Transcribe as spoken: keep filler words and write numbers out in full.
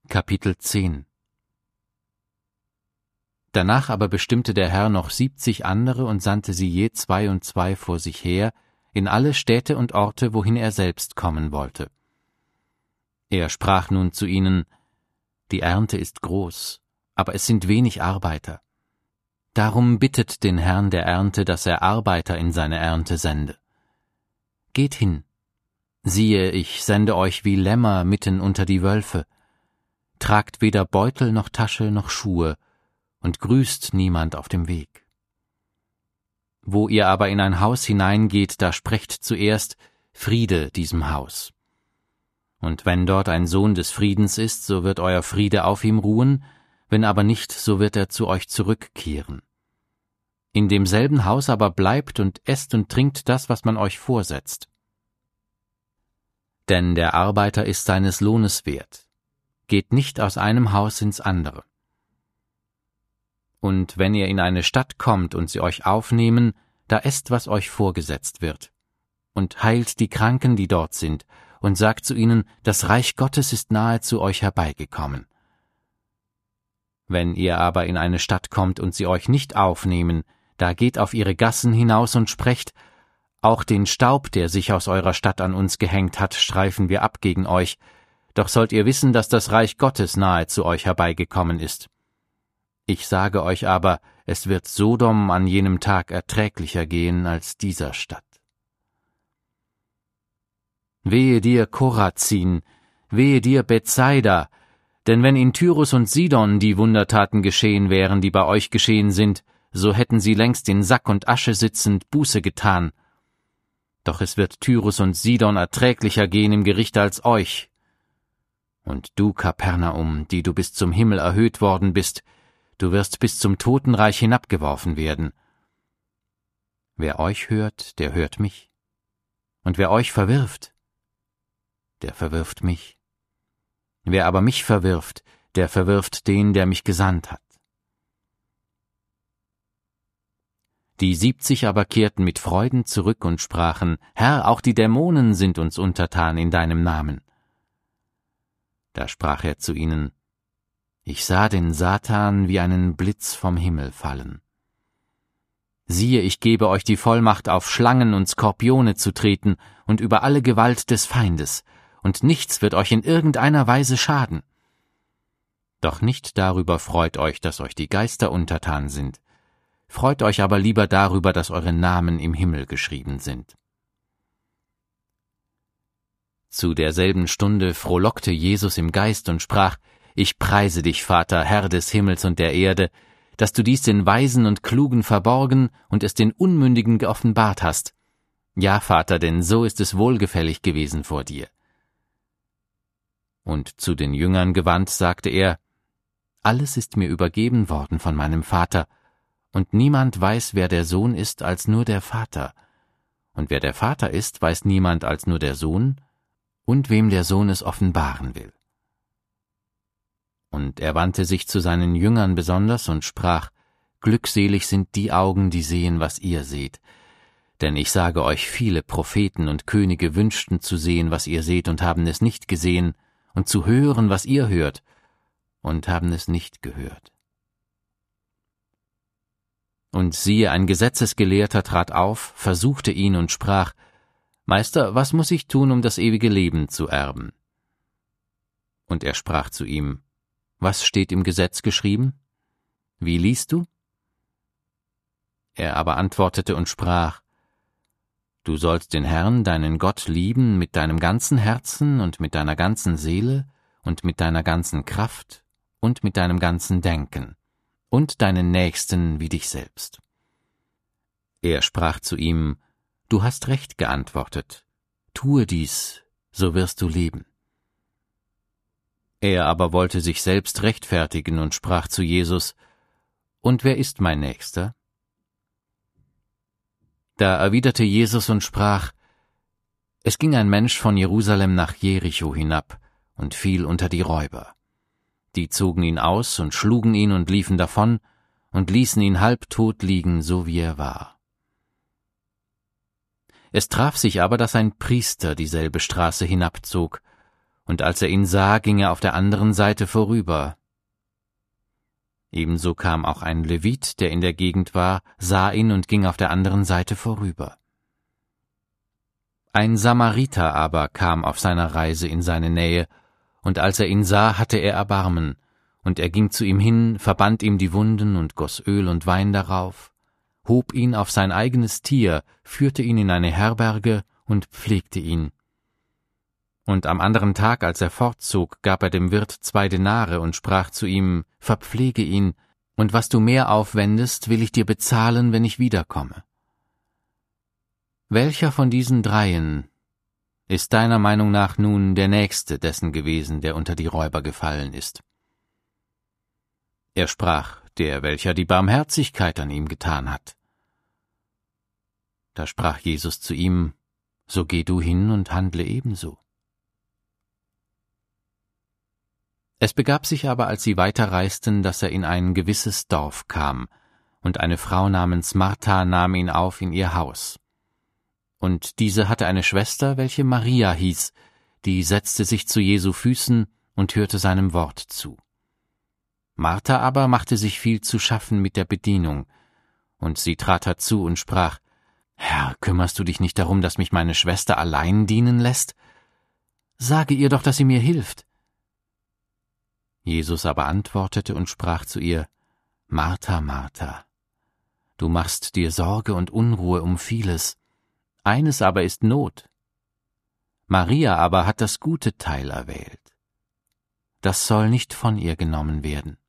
Kapitel zehn. Danach aber bestimmte der Herr noch siebzig andere und sandte sie je zwei und zwei vor sich her, in alle Städte und Orte, wohin er selbst kommen wollte. Er sprach nun zu ihnen: Die Ernte ist groß, aber es sind wenig Arbeiter. Darum bittet den Herrn der Ernte, dass er Arbeiter in seine Ernte sende. Geht hin, siehe, ich sende euch wie Lämmer mitten unter die Wölfe. Tragt weder Beutel noch Tasche noch Schuhe und grüßt niemand auf dem Weg. Wo ihr aber in ein Haus hineingeht, da sprecht zuerst: Friede diesem Haus. Und wenn dort ein Sohn des Friedens ist, so wird euer Friede auf ihm ruhen, wenn aber nicht, so wird er zu euch zurückkehren. In demselben Haus aber bleibt und esst und trinkt das, was man euch vorsetzt. Denn der Arbeiter ist seines Lohnes wert. Geht nicht aus einem Haus ins andere. Und wenn ihr in eine Stadt kommt und sie euch aufnehmen, da esst, was euch vorgesetzt wird. Und heilt die Kranken, die dort sind, und sagt zu ihnen: Das Reich Gottes ist nahe zu euch herbeigekommen. Wenn ihr aber in eine Stadt kommt und sie euch nicht aufnehmen, da geht auf ihre Gassen hinaus und sprecht: Auch den Staub, der sich aus eurer Stadt an uns gehängt hat, streifen wir ab gegen euch. Doch sollt ihr wissen, dass das Reich Gottes nahe zu euch herbeigekommen ist. Ich sage euch aber, es wird Sodom an jenem Tag erträglicher gehen als dieser Stadt. Wehe dir, Chorazin, wehe dir, Bethsaida, denn wenn in Tyrus und Sidon die Wundertaten geschehen wären, die bei euch geschehen sind, so hätten sie längst in Sack und Asche sitzend Buße getan. Doch es wird Tyrus und Sidon erträglicher gehen im Gericht als euch. Und du, Kapernaum, die du bis zum Himmel erhöht worden bist, du wirst bis zum Totenreich hinabgeworfen werden. Wer euch hört, der hört mich. Und wer euch verwirft, der verwirft mich. Wer aber mich verwirft, der verwirft den, der mich gesandt hat. Die siebzig aber kehrten mit Freuden zurück und sprachen: Herr, auch die Dämonen sind uns untertan in deinem Namen. Da sprach er zu ihnen: Ich sah den Satan wie einen Blitz vom Himmel fallen. Siehe, ich gebe euch die Vollmacht, auf Schlangen und Skorpione zu treten und über alle Gewalt des Feindes, und nichts wird euch in irgendeiner Weise schaden. Doch nicht darüber freut euch, dass euch die Geister untertan sind. Freut euch aber lieber darüber, dass eure Namen im Himmel geschrieben sind. Zu derselben Stunde frohlockte Jesus im Geist und sprach: Ich preise dich, Vater, Herr des Himmels und der Erde, dass du dies den Weisen und Klugen verborgen und es den Unmündigen geoffenbart hast. Ja, Vater, denn so ist es wohlgefällig gewesen vor dir. Und zu den Jüngern gewandt sagte er: Alles ist mir übergeben worden von meinem Vater, und niemand weiß, wer der Sohn ist, als nur der Vater. Und wer der Vater ist, weiß niemand als nur der Sohn, und wem der Sohn es offenbaren will. Und er wandte sich zu seinen Jüngern besonders und sprach: Glückselig sind die Augen, die sehen, was ihr seht. Denn ich sage euch, viele Propheten und Könige wünschten zu sehen, was ihr seht, und haben es nicht gesehen, und zu hören, was ihr hört, und haben es nicht gehört. Und siehe, ein Gesetzesgelehrter trat auf, versuchte ihn und sprach: Meister, was muss ich tun, um das ewige Leben zu erben? Und er sprach zu ihm: Was steht im Gesetz geschrieben? Wie liest du? Er aber antwortete und sprach: Du sollst den Herrn, deinen Gott, lieben mit deinem ganzen Herzen und mit deiner ganzen Seele und mit deiner ganzen Kraft und mit deinem ganzen Denken und deinen Nächsten wie dich selbst. Er sprach zu ihm: Du hast recht geantwortet. Tue dies, so wirst du leben. Er aber wollte sich selbst rechtfertigen und sprach zu Jesus: Und wer ist mein Nächster? Da erwiderte Jesus und sprach: Es ging ein Mensch von Jerusalem nach Jericho hinab und fiel unter die Räuber. Die zogen ihn aus und schlugen ihn und liefen davon und ließen ihn halbtot liegen, so wie er war. Es traf sich aber, dass ein Priester dieselbe Straße hinabzog, und als er ihn sah, ging er auf der anderen Seite vorüber. Ebenso kam auch ein Levit, der in der Gegend war, sah ihn und ging auf der anderen Seite vorüber. Ein Samariter aber kam auf seiner Reise in seine Nähe, und als er ihn sah, hatte er Erbarmen, und er ging zu ihm hin, verband ihm die Wunden und goss Öl und Wein darauf, hob ihn auf sein eigenes Tier, führte ihn in eine Herberge und pflegte ihn. Und am anderen Tag, als er fortzog, gab er dem Wirt zwei Denare und sprach zu ihm, verpflege ihn, und was du mehr aufwendest, will ich dir bezahlen, wenn ich wiederkomme. Welcher von diesen dreien ist deiner Meinung nach nun der Nächste dessen gewesen, der unter die Räuber gefallen ist? Er sprach, der, welcher die Barmherzigkeit an ihm getan hat. Da sprach Jesus zu ihm, so geh du hin und handle ebenso. Es begab sich aber, als sie weiterreisten, dass er in ein gewisses Dorf kam, und eine Frau namens Martha nahm ihn auf in ihr Haus. Und diese hatte eine Schwester, welche Maria hieß, die setzte sich zu Jesu Füßen und hörte seinem Wort zu. Martha aber machte sich viel zu schaffen mit der Bedienung, und sie trat herzu und sprach, »Herr, kümmerst du dich nicht darum, dass mich meine Schwester allein dienen lässt? Sage ihr doch, dass sie mir hilft.« Jesus aber antwortete und sprach zu ihr, »Martha, Martha, du machst dir Sorge und Unruhe um vieles, eines aber ist Not. Maria aber hat das gute Teil erwählt. Das soll nicht von ihr genommen werden.«